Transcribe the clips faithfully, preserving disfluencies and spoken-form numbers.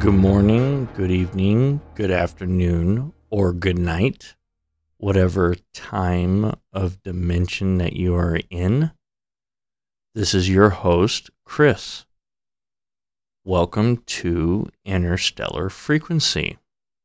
Good morning, good evening, good afternoon, or good night, whatever time of dimension that you are in. This is your host, Chris. Welcome to Interstellar Frequency.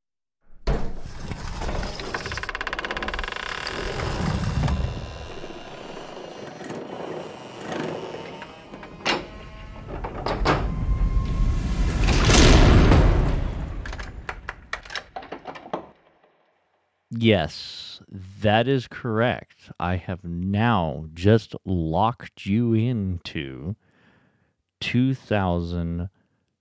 Yes, that is correct. I have now just locked you into two thousand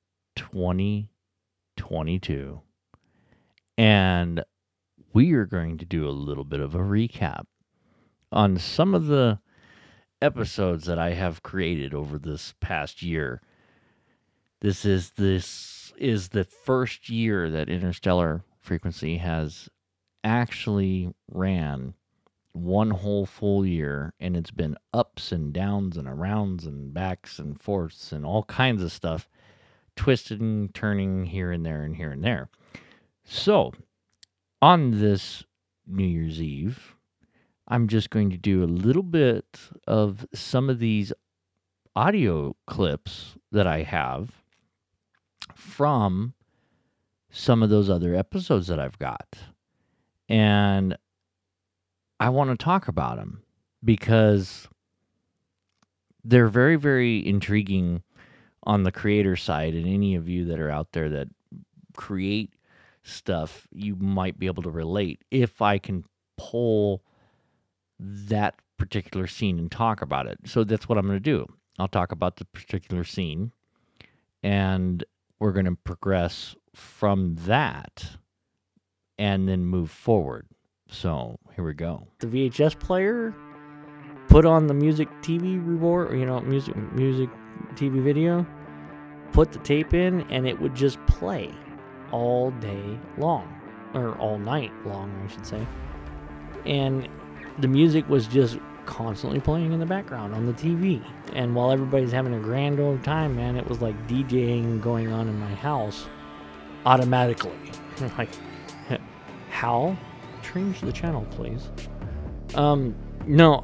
twenty-two. And we are going to do a little bit of a recap on some of the episodes that I have created over this past year. This is this is the first year that Interstellar Frequency has actually ran one whole full year, and it's been ups and downs and arounds and backs and forths and all kinds of stuff, twisting, turning here and there and here and there. So, on this New Year's Eve, I'm just going to do a little bit of some of these audio clips that I have from some of those other episodes that I've got. And I want to talk about them because they're very, very intriguing on the creator side. And any of you that are out there that create stuff, you might be able to relate if I can pull that particular scene and talk about it. So that's what I'm going to do. I'll talk about the particular scene, and we're going to progress from that and then move forward. So here we go. The V H S player, put on the music T V reward, you know, music music T V video, put the tape in, and it would just play all day long, or all night long, I should say. And the music was just constantly playing in the background on the T V. And while everybody's having a grand old time, man, it was like DJing going on in my house automatically. Like, Hal, change the channel, please. Um, no.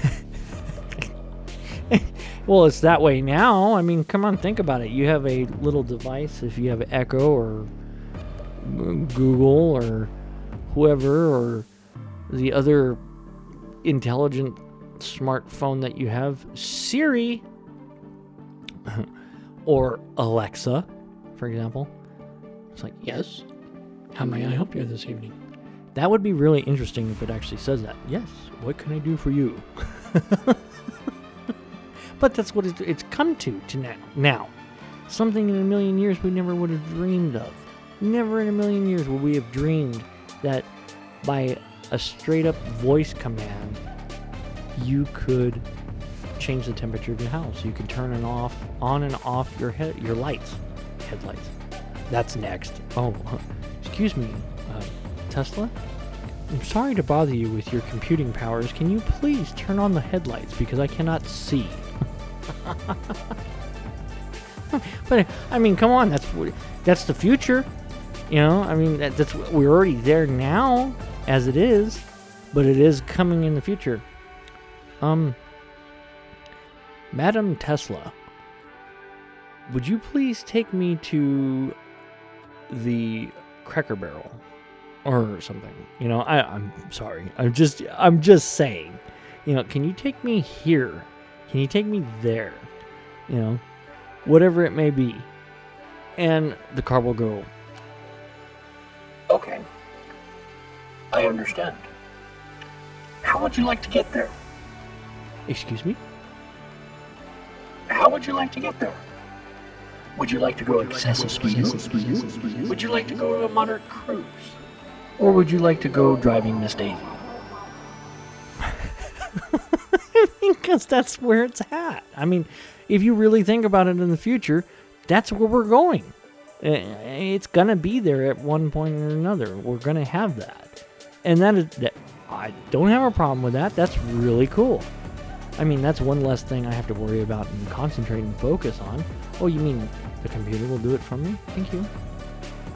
Well, it's that way now. I mean, come on, think about it. You have a little device, if you have Echo or Google or whoever, or the other intelligent smartphone that you have, Siri or Alexa, for example. It's like, yes, how may I help you this evening? That would be really interesting if it actually says that. Yes, what can I do for you? But that's what it's come to, to now. Now, something in a million years we never would have dreamed of. Never in a million years would we have dreamed that by a straight-up voice command, you could change the temperature of your house. You could turn and off, on and off your head, your lights, headlights. That's next. Oh, excuse me, uh, Tesla? I'm sorry to bother you with your computing powers. Can you please turn on the headlights because I cannot see? But I mean, come on, that's that's the future. You know, I mean, that, that's we're already there now as it is, but it is coming in the future. Um, Madam Tesla, would you please take me to the Cracker Barrel or something? You know, I, I'm sorry. I'm just, I'm just saying. You know, can you take me here? Can you take me there? You know, whatever it may be. And the car will go, okay, I understand. How would you like to get there? Excuse me? How would you like to get there? Would you like to go excessive speed? Would you like to go to a moderate cruise? Or would you like to go driving Miss Daisy? Because that's where it's at. I mean, if you really think about it in the future, that's where we're going. It's going to be there at one point or another. We're going to have that. And that is, that, I don't have a problem with that. That's really cool. I mean, that's one less thing I have to worry about and concentrate and focus on. Oh, you mean the computer will do it for me? Thank you.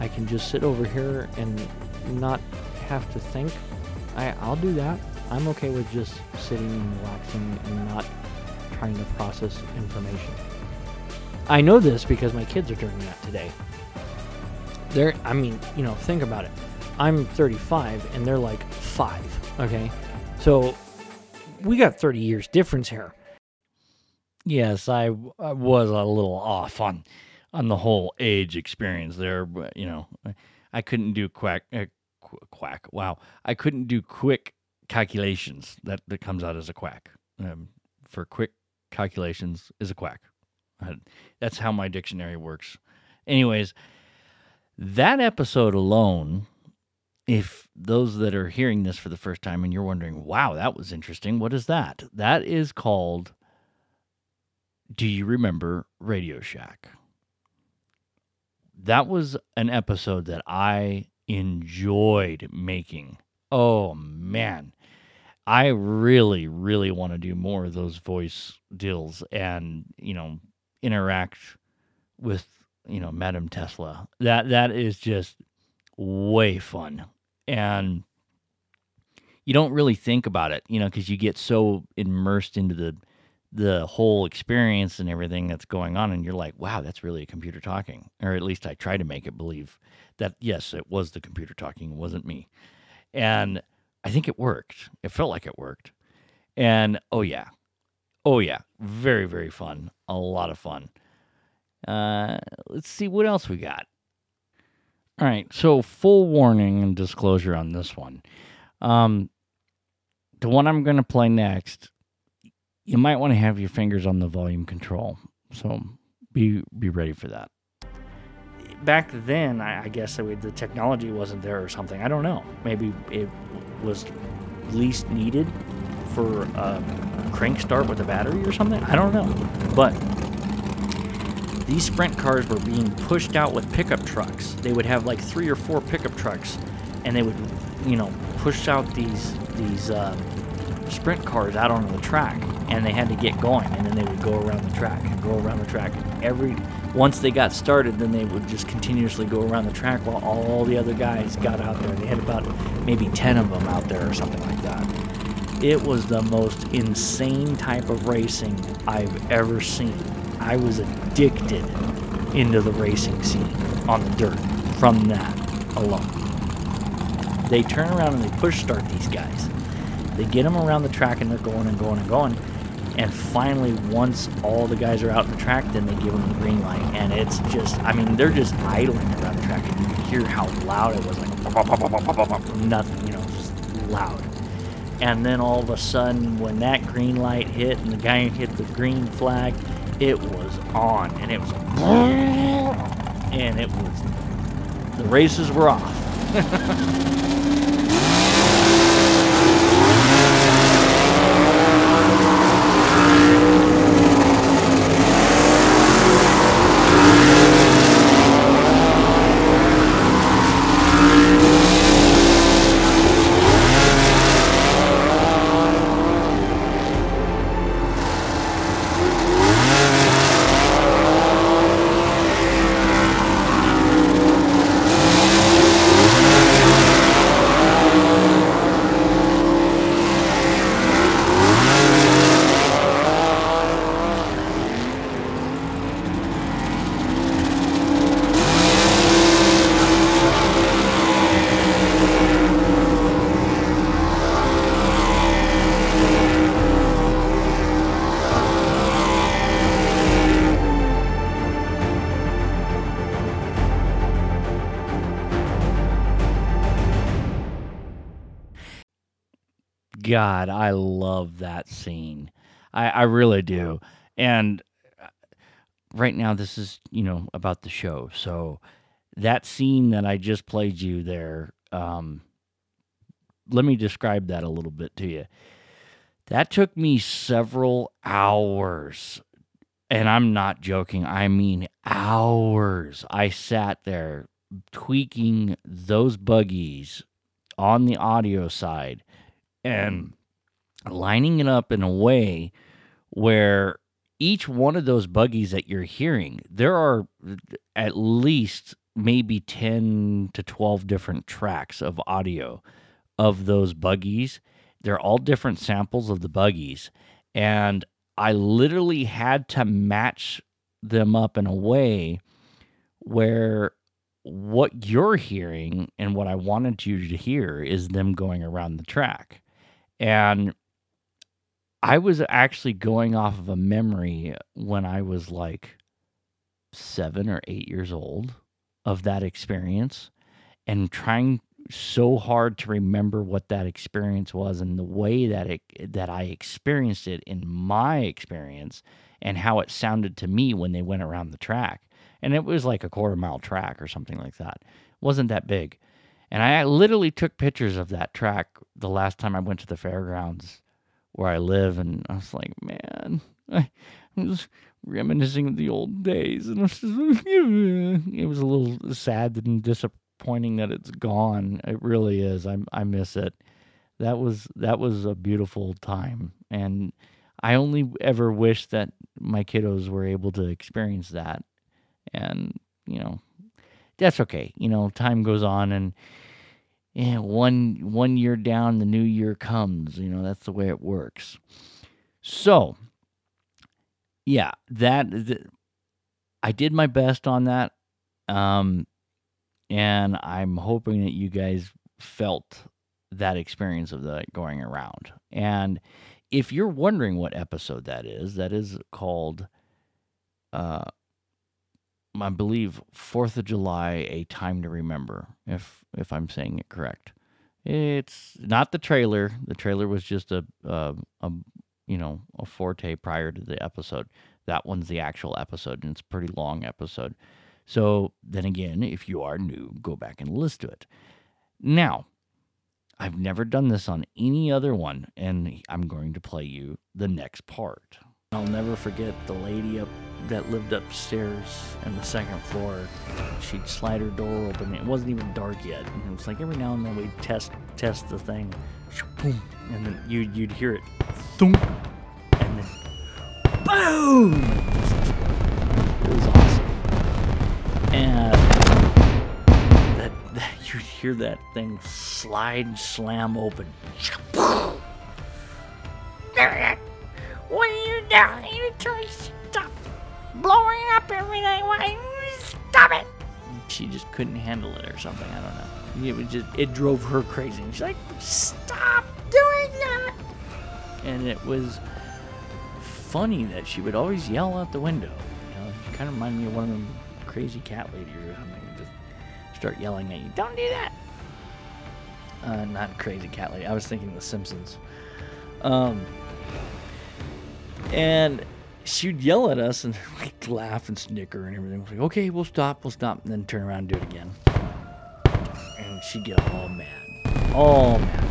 I can just sit over here and not have to think, I, I'll do that. I'm okay with just sitting and relaxing and not trying to process information. I know this because my kids are doing that today. They're, I mean, you know, think about it. I'm thirty-five and they're like five, okay? So we got thirty years difference here. Yes, I, I was a little off on on the whole age experience there, but you know, I, I couldn't do quack uh, qu- quack. Wow, I couldn't do quick calculations. That that comes out as a quack. Um, for quick calculations is a quack. Uh, that's how my dictionary works. Anyways, that episode alone, if those that are hearing this for the first time and you're wondering, wow, that was interesting, what is that? That is called, do you remember Radio Shack? That was an episode that I enjoyed making. Oh, man. I really, really want to do more of those voice deals and, you know, interact with, you know, Madam Tesla. That that is just way fun. And you don't really think about it, you know, because you get so immersed into the the whole experience and everything that's going on, and you're like, wow, that's really a computer talking. Or at least I try to make it believe that, yes, it was the computer talking, it wasn't me. And I think it worked. It felt like it worked. And oh, yeah. Oh, yeah. Very, very fun. A lot of fun. Uh, let's see what else we got. All right. So, full warning and disclosure on this one. Um, the one I'm going to play next, you might want to have your fingers on the volume control. So, be be ready for that. Back then, I, I guess the technology wasn't there or something. I don't know. Maybe it was least needed for a crank start with a battery or something. I don't know. But these sprint cars were being pushed out with pickup trucks. They would have like three or four pickup trucks, and they would, you know, push out these these uh, sprint cars out onto the track, and they had to get going, and then they would go around the track and go around the track. Every once they got started, then they would just continuously go around the track while all the other guys got out there. They had about maybe ten of them out there or something like that. It was the most insane type of racing I've ever seen. I was addicted into the racing scene on the dirt from that alone. They turn around and they push start these guys. They get them around the track and they're going and going and going. And finally, once all the guys are out in the track, then they give them the green light. And it's just, I mean, they're just idling around the track. And you can hear how loud it was, like nothing, you know, just loud. And then all of a sudden, when that green light hit and the guy hit the green flag, it was on. And it was, and it was, the races were off. God, I love that scene. I, I really do. And right now, this is, you know, about the show. So that scene that I just played you there, um, let me describe that a little bit to you. That took me several hours. And I'm not joking. I mean, hours. I sat there tweaking those buggies on the audio side and lining it up in a way where each one of those buggies that you're hearing, there are at least maybe ten to twelve different tracks of audio of those buggies. They're all different samples of the buggies. And I literally had to match them up in a way where what you're hearing and what I wanted you to hear is them going around the track. And I was actually going off of a memory when I was like seven or eight years old of that experience and trying so hard to remember what that experience was and the way that it that I experienced it in my experience and how it sounded to me when they went around the track. And it was like a quarter mile track or something like that. It wasn't that big. And I literally took pictures of that track the last time I went to the fairgrounds where I live, and I was like, man, I was reminiscing of the old days, and it was, just, it was a little sad and disappointing that it's gone. It really is. I I miss it. That was that was a beautiful time, and I only ever wish that my kiddos were able to experience that. And you know, that's okay. You know, time goes on, and yeah, one one year down, the new year comes. You know, that's the way it works. So, yeah, that th- I did my best on that, um, and I'm hoping that you guys felt that experience of that going around. And if you're wondering what episode that is, that is called, uh, I believe, Fourth of July: A Time to Remember. If if I'm saying it correct, it's not the trailer. The trailer was just a a, a you know a forte prior to the episode. That one's the actual episode, and it's a pretty long episode. So then again, if you are new, go back and listen to it. Now, I've never done this on any other one, and I'm going to play you the next part. I'll never forget the lady up that lived upstairs on the second floor. She'd slide her door open. It wasn't even dark yet. And it was like every now and then we'd test test the thing. Boom. And then you'd, you'd hear it. Thump. And then boom. It was awesome. And that, that you'd hear that thing slide, slam open. What are you doing? You trying to stop blowing up everything? Why? Stop it! She just couldn't handle it or something. I don't know. It was just it drove her crazy. And she's like, "Stop doing that!" And it was funny that she would always yell out the window. You know, she kind of reminded me of one of them crazy cat ladies or something. Just start yelling at you. Don't do that. Uh, not crazy cat lady. I was thinking The Simpsons. Um. And she'd yell at us and like laugh and snicker and everything. Like, okay, we'll stop, we'll stop, and then turn around and do it again. And she'd get all mad. All mad.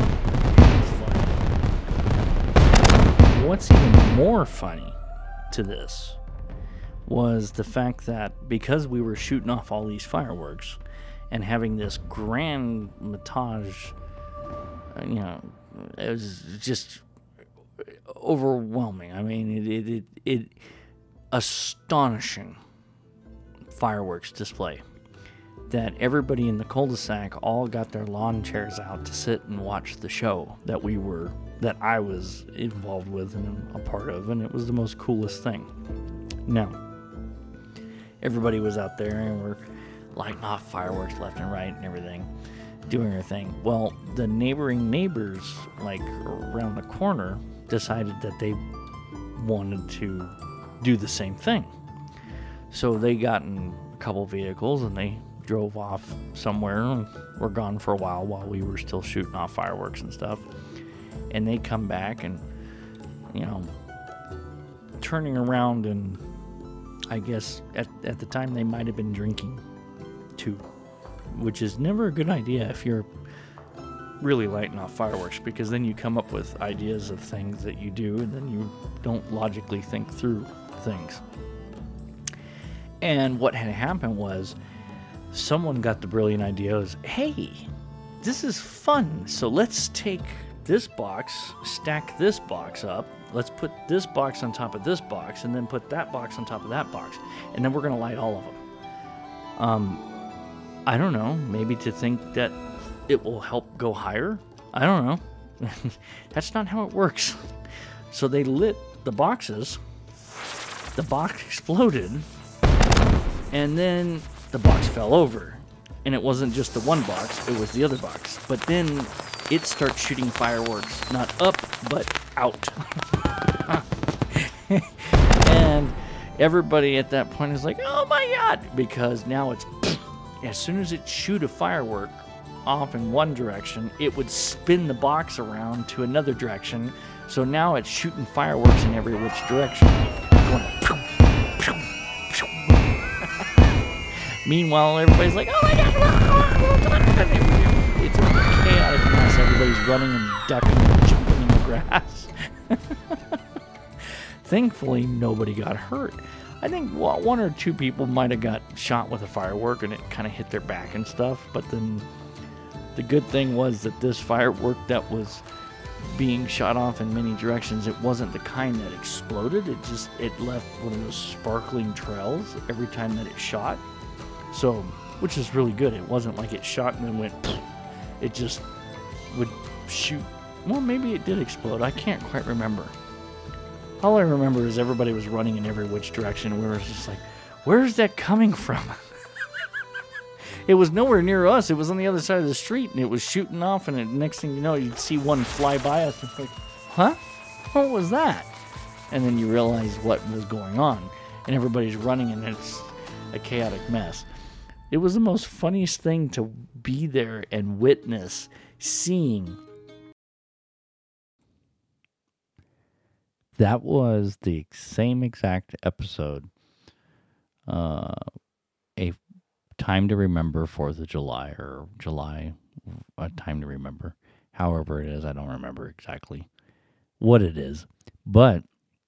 It was funny. What's even more funny to this was the fact that because we were shooting off all these fireworks and having this grand montage, you know, it was just overwhelming. I mean, it, it, it, it astonishing fireworks display that everybody in the cul-de-sac all got their lawn chairs out to sit and watch the show that we were, that I was involved with and a part of, and it was the most coolest thing. Now, everybody was out there and we're lighting off fireworks left and right and everything, doing their thing. Well, the neighboring neighbors, like around the corner, decided that they wanted to do the same thing. So they got in a couple vehicles and they drove off somewhere and were gone for a while while we were still shooting off fireworks and stuff. And they come back and, you know, turning around, and I guess at, at the time they might have been drinking too, which is never a good idea if you're really lighting off fireworks, because then you come up with ideas of things that you do and then you don't logically think through things. And what had happened was someone got the brilliant idea was, hey, this is fun, so let's take this box, stack this box up, let's put this box on top of this box, and then put that box on top of that box, and then we're going to light all of them. Um, I don't know. Maybe to think that it will help go higher? I don't know. That's not how it works. So they lit the boxes. The box exploded. And then the box fell over. And it wasn't just the one box, it was the other box. But then it starts shooting fireworks, not up, but out. And everybody at that point is like, oh my God, because now it's, as soon as it shoot a firework off in one direction, it would spin the box around to another direction. So now it's shooting fireworks in every which direction. Going Meanwhile, everybody's like, oh my God. It's a chaotic mess. Everybody's running and ducking and jumping in the grass. Thankfully, nobody got hurt. I think one or two people might have got shot with a firework and it kind of hit their back and stuff. But then the good thing was that this firework that was being shot off in many directions, it wasn't the kind that exploded. It just, it left one of those sparkling trails every time that it shot. So, which is really good. It wasn't like it shot and then went, it just would shoot. Well, maybe it did explode. I can't quite remember. All I remember is everybody was running in every which direction, and we were just like, where's that coming from? It was nowhere near us. It was on the other side of the street, and it was shooting off, and the next thing you know, you'd see one fly by us, and it's like, huh? What was that? And then you realize what was going on, and everybody's running, and it's a chaotic mess. It was the most funniest thing to be there and witness, seeing. That was the same exact episode. Uh, a Time to Remember fourth of July, or July, a Time to Remember. However it is, I don't remember exactly what it is. But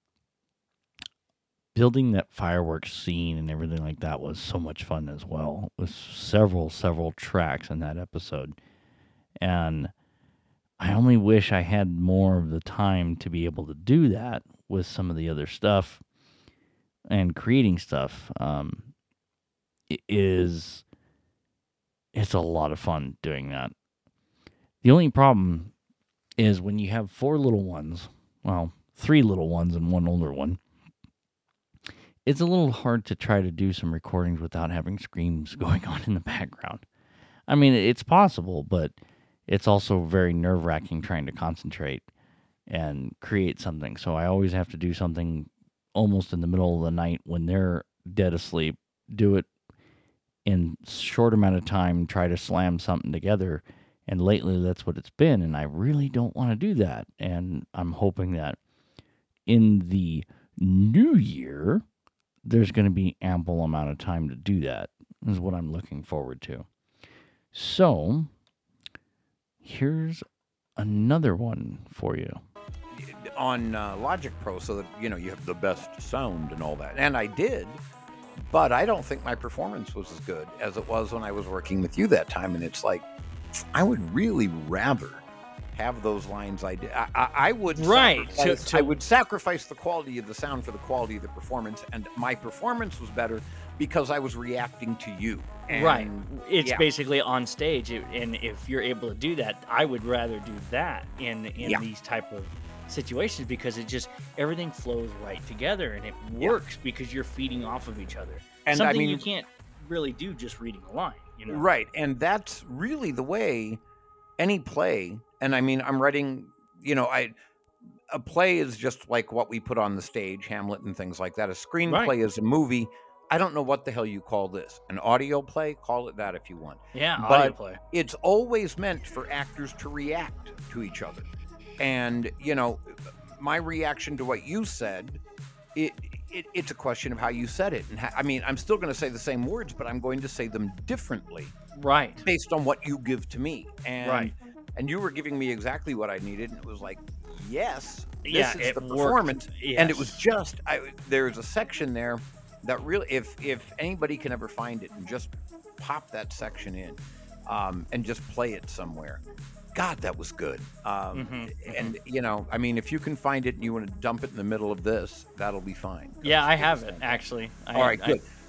building that fireworks scene and everything like that was so much fun as well. With several, several tracks in that episode. And I only wish I had more of the time to be able to do that with some of the other stuff and creating stuff. Um, it is, it's a lot of fun doing that. The only problem is when you have four little ones, well, three little ones and one older one, it's a little hard to try to do some recordings without having screams going on in the background. I mean, it's possible, but it's also very nerve-wracking trying to concentrate and create something. So I always have to do something almost in the middle of the night when they're dead asleep, do it in short amount of time, try to slam something together. And lately that's what it's been. And I really don't want to do that. And I'm hoping that in the new year, there's going to be ample amount of time to do that, is what I'm looking forward to. So here's another one for you. On uh, Logic Pro, so that, you know, you have the best sound and all that. And I did, but I don't think my performance was as good as it was when I was working with you that time. And it's like, I would really rather have those lines I did. I, I, I would right. sacrifice, to, to, I would sacrifice the quality of the sound for the quality of the performance, and my performance was better because I was reacting to you. And, right. It's yeah. basically on stage, and if you're able to do that, I would rather do that in in yeah. these type of situations, because it just, everything flows right together, and it works yeah. because you're feeding off of each other. And something I mean, you can't really do just reading a line, you know? Right, and that's really the way any play. And I mean, I'm writing, you know, I a play is just like what we put on the stage, Hamlet and things like that. A screenplay right. is a movie. I don't know what the hell you call this. An audio play? Call it that if you want. Yeah, but audio play. It's always meant for actors to react to each other. And, you know, my reaction to what you said, it, it it's a question of how you said it. And how, I mean, I'm still going to say the same words, but I'm going to say them differently. Right. Based on what you give to me. And, right. And you were giving me exactly what I needed, and it was like, yes, this yeah, is it the worked. performance. Yes. And it was just, I, there's a section there that really, if if anybody can ever find it and just pop that section in um, and just play it somewhere, God, that was good. Um, mm-hmm, and, you know, I mean, if you can find it and you want to dump it in the middle of this, that'll be fine. Yeah, I have it, actually. I, All right, good. I,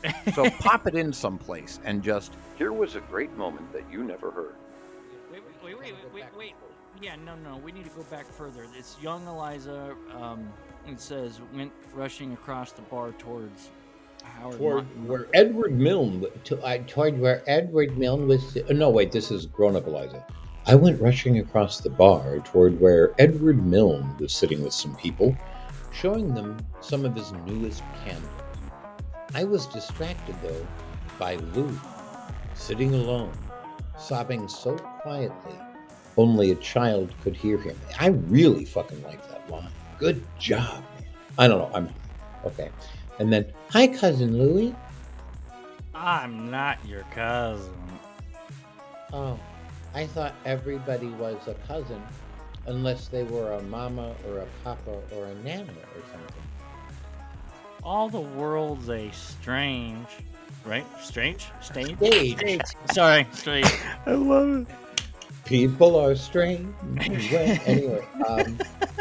So pop it in someplace and just, here was a great moment that you never heard. Wait, wait, wait, wait, wait, wait. Yeah, no, no, we need to go back further. It's young Eliza. Um, it says went rushing across the bar towards Howard. Toward Martin. where Edward Milne, to, I toward where Edward Milne was. Uh, no, wait, this is grown-up Eliza. I went rushing across the bar toward where Edward Milne was sitting with some people, showing them some of his newest candles. I was distracted, though, by Lou, sitting alone, sobbing so quietly, only a child could hear him. I really fucking like that line. Good job, man. I don't know. I'm okay. And then, hi, cousin Louie. I'm not your cousin. Oh, I thought everybody was a cousin, unless they were a mama or a papa or a nana or something. All the world's a strange, right? Strange? Stage? Stage. Sorry, strange. I love it. People are strange. Well, anyway, um,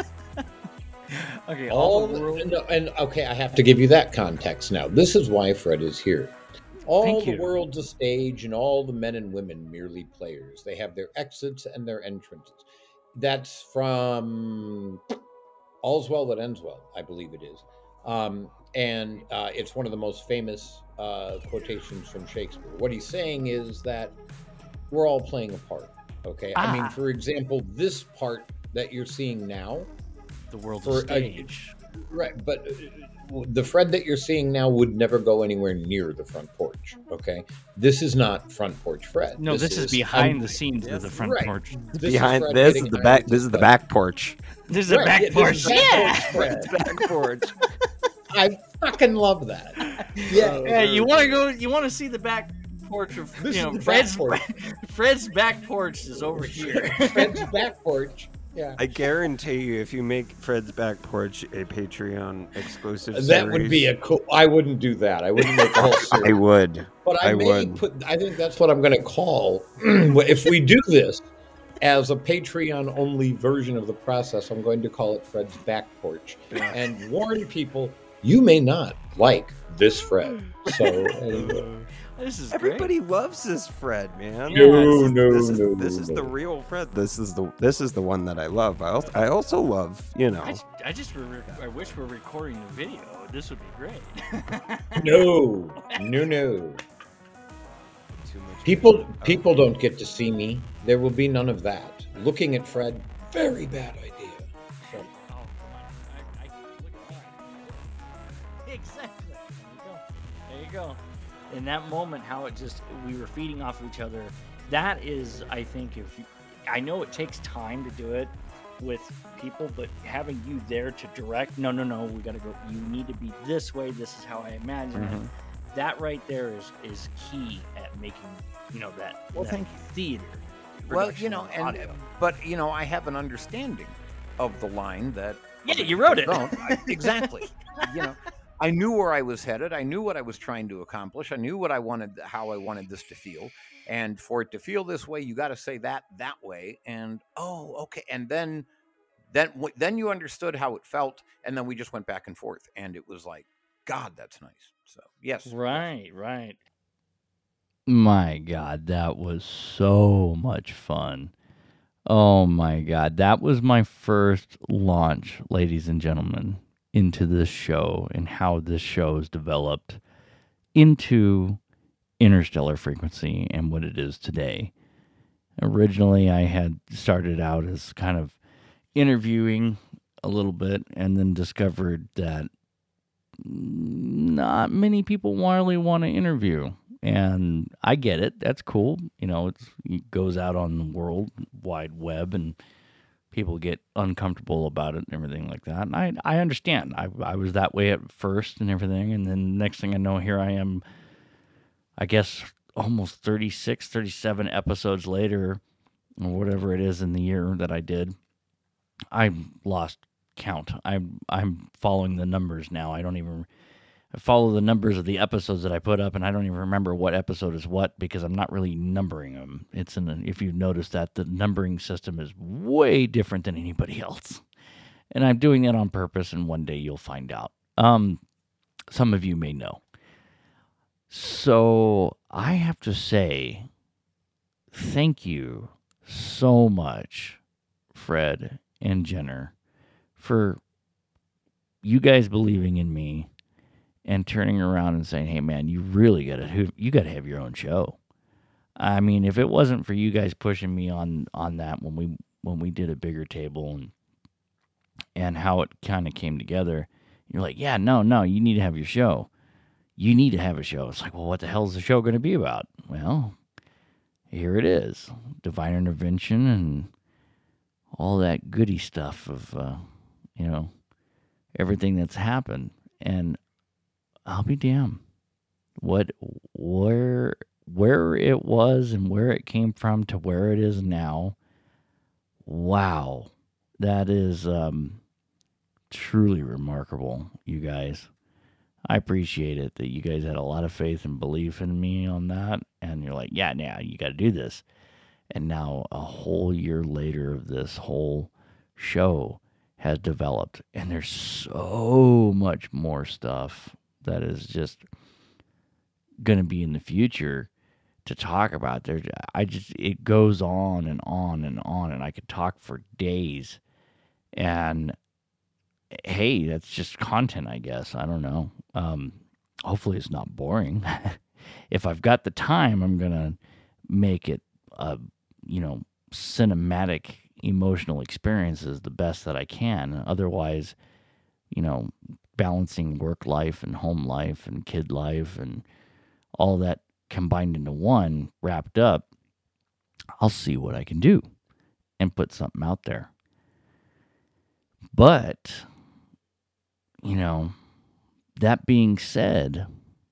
Okay, all, all the world. and, and okay, I have to give you that context now. This is why Fred is here. All Thank the you. world's a stage, and all the men and women merely players. They have their exits and their entrances. That's from All's Well That Ends Well, I believe it is. Um, and uh, it's one of the most famous uh, quotations from Shakespeare. What he's saying is that we're all playing a part. Okay. I mean, Ah. for example, this part that you're seeing now, The world's for a a- stage. right? But uh, the Fred that you're seeing now would never go anywhere near the front porch. Okay. This is not front porch Fred. No, this, is behind un- the scenes of the front Right. porch. this Behind Fred this getting is the behind back. This is the stuff. back porch. This is a Right, back yeah, this porch. is back Yeah. porch Fred. Back porch. I fucking love that. Yeah. Yeah, you want to go? You want to see the back porch of This you is know the back Fred's porch. Fred's back porch is over here. Fred's back porch. Yeah. I guarantee you, if you make Fred's back porch a Patreon exclusive, That would be series, a cool. I wouldn't do that. I wouldn't make a whole I series. would. But I, I may would. put. I think that's what I'm going to call. If we do this as a Patreon only version of the process, I'm going to call it Fred's back porch and warn people you may not like this Fred. So anyway. This is Everybody loves this Fred, man. No, this is, no, this is, no, this no, is no. the real Fred. This is the this is the one that I love. I also, I also love, you know. great. I, I just re- I wish we were recording the video. This would be great. No, no, no. Too much People, uh, people don't get to see me. There will be none of that. Looking at Fred, very bad idea. So, Oh, come on. I, I, look at that. Exactly. There you go. There you go. In that moment, how it just, we were feeding off of each other. That is, I think, if you, I know it takes time to do it with people, but having you there to direct, no, no, no, we got to go, you need to be this way. This is how I imagine it. That right there is, is key at making, you know, that, Well, that thank you. theater. Well, production you know, of and audio. but you know, I have an understanding of the line that. Yeah, other you wrote people it. don't. I- exactly. You know, I knew where I was headed. I knew what I was trying to accomplish. I knew what I wanted, how I wanted this to feel. And for it to feel this way, you got to say that that way. And oh, okay. And then, then, w- then you understood how it felt, and then we just went back and forth, and it was like, God, that's nice. So yes, Right, right. My God, that was so much fun. Oh my God, that was my first launch, ladies and gentlemen, into this show and how this show has developed into Interstellar Frequency and what it is today. Originally, I had started out as kind of interviewing a little bit and then discovered that not many people really want to interview. And I get it. That's cool. You know, it's, it goes out on the world wide web and people get uncomfortable about it and everything like that. And I, I understand. I, I was that way at first and everything. And then next thing I know, here I am, I guess, almost thirty-six, thirty-seven episodes later, or whatever it is in the year that I did. I lost count. I'm, I'm following the numbers now. I don't even... I follow the numbers of the episodes that I put up, and I don't even remember what episode is what because I'm not really numbering them. It's in the, if you've noticed that the numbering system is way different than anybody else, and I'm doing that on purpose. And one day you'll find out. Um, some of you may know. So I have to say, thank you so much, Fred and Jenner, for you guys believing in me and turning around and saying, "Hey, man, you really got to you got to have your own show." I mean, if it wasn't for you guys pushing me on on that when we when we did a bigger table and and how it kind of came together, you're like, "Yeah, no, no, you need to have your show. You need to have a show." It's like, well, what the hell is the show going to be about? Well, here it is, divine intervention and all that goody stuff of, uh, you know, everything that's happened. And I'll be damned, what, where, where it was and where it came from to where it is now. Wow, that is um, truly remarkable, you guys. I appreciate it that you guys had a lot of faith and belief in me on that. And you're like, yeah, now you got to do this. And now a whole year later of this whole show has developed. And there's so much more stuff that is just going to be in the future to talk about. There, I just, it goes on and on and on. And I could talk for days. And hey, that's just content, I guess. I don't know. Um, hopefully it's not boring. If I've got the time, I'm going to make it, a, you know, cinematic, emotional experiences the best that I can. Otherwise, you know, balancing work life and home life and kid life and all that combined into one, wrapped up, I'll see what I can do and put something out there. But, you know, that being said,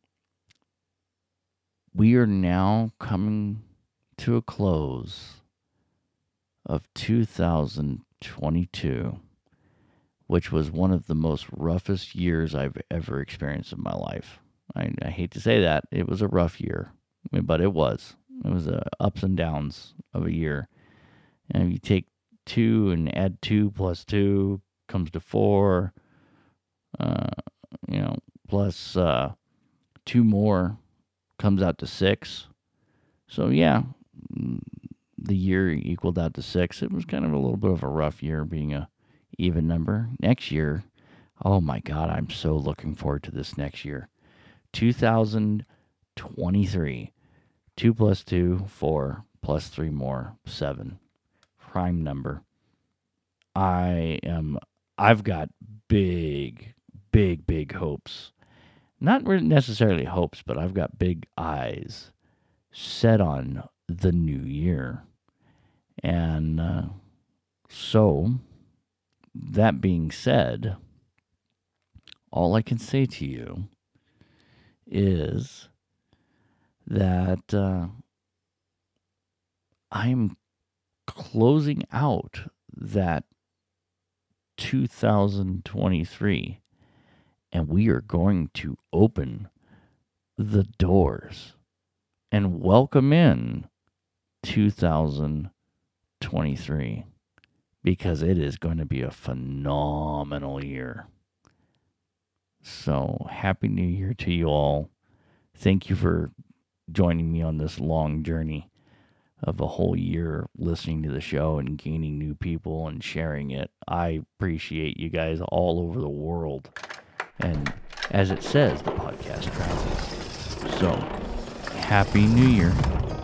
we are now coming to a close of two thousand twenty-two, which was one of the most roughest years I've ever experienced in my life. I, I hate to say that. It was a rough year, but it was. It was a ups and downs of a year. And if you take two and add two plus two comes to four, uh, you know, plus uh, two more comes out to six. So, yeah, the year equaled out to six. It was kind of a little bit of a rough year being a even number. Next year, oh my God, I'm so looking forward to this next year. two thousand twenty-three. two plus two, four, plus three more, seven. Prime number. I am, I've got big, big, big hopes. Not necessarily hopes, but I've got big eyes set on the new year. And uh, so, that being said, all I can say to you is that uh, I'm closing out that two thousand twenty-three, and we are going to open the doors and welcome in two thousand twenty-three, because it is going to be a phenomenal year. So, Happy New Year to you all. Thank you for joining me on this long journey of a whole year listening to the show and gaining new people and sharing it. I appreciate you guys all over the world. And as it says, the podcast travels. So, Happy New Year.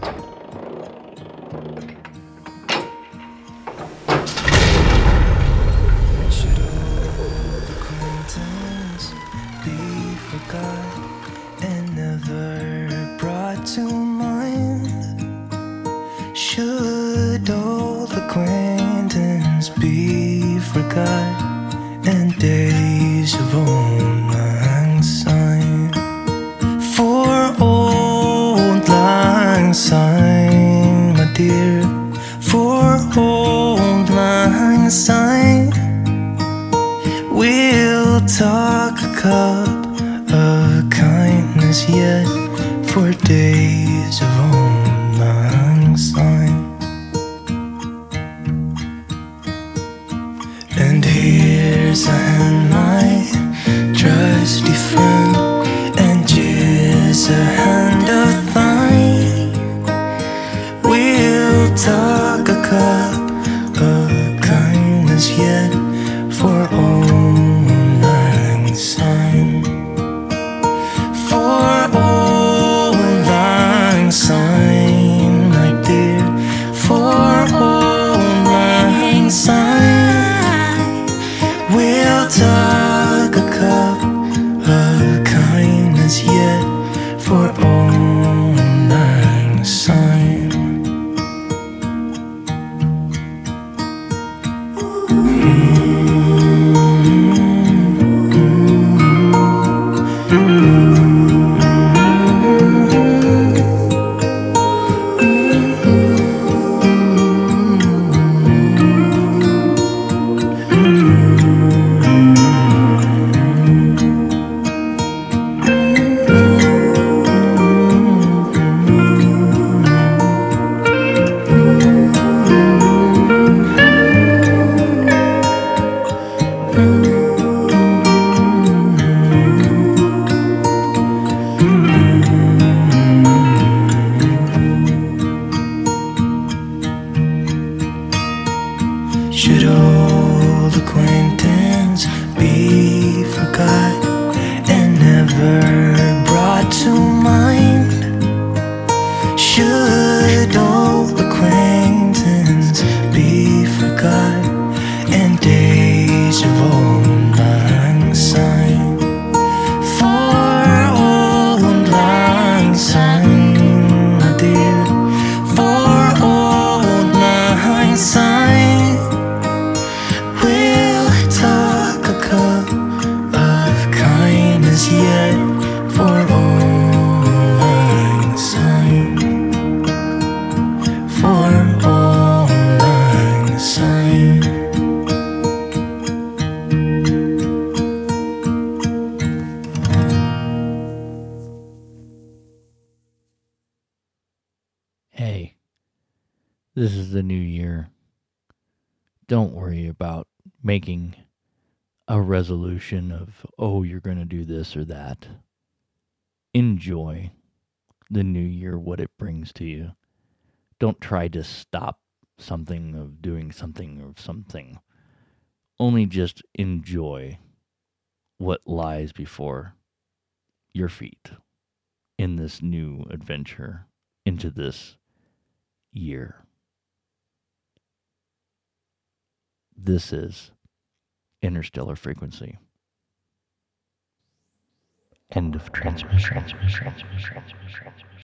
And never brought to mind. Should old acquaintance be forgot, and days of old lang syne? For old lang syne, my dear, for old lang syne, we'll talk a cup of kindness yet, for days of old lang syne. And here's a hand, my trusty friend, and 'tis a hand acquaintance be forgot and never brought to mind? Should old acquaintance be forgot and days of old lang syne? For old lang syne, my dear, for old lang syne, we'll talk a cup of kindness yet for old lang syne, for old lang syne. Hey, this is the new year. Don't worry about making a resolution of, oh, you're going to do this or that. Enjoy the new year, what it brings to you. Don't try to stop something of doing something or something. Only just enjoy what lies before your feet in this new adventure into this year. This is Interstellar Frequency. End of transmission.